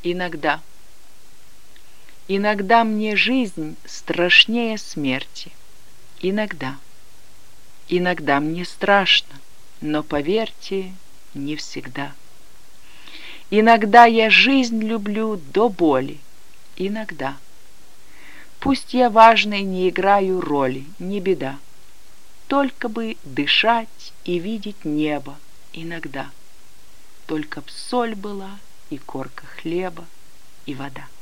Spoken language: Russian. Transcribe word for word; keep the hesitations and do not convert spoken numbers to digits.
Иногда. Иногда мне жизнь страшнее смерти. Иногда. Иногда мне страшно, но, поверьте, не всегда. Иногда я жизнь люблю до боли. Иногда. Пусть я важной не играю роли, не беда. Только бы дышать и видеть небо иногда. Только б соль была и корка хлеба и вода.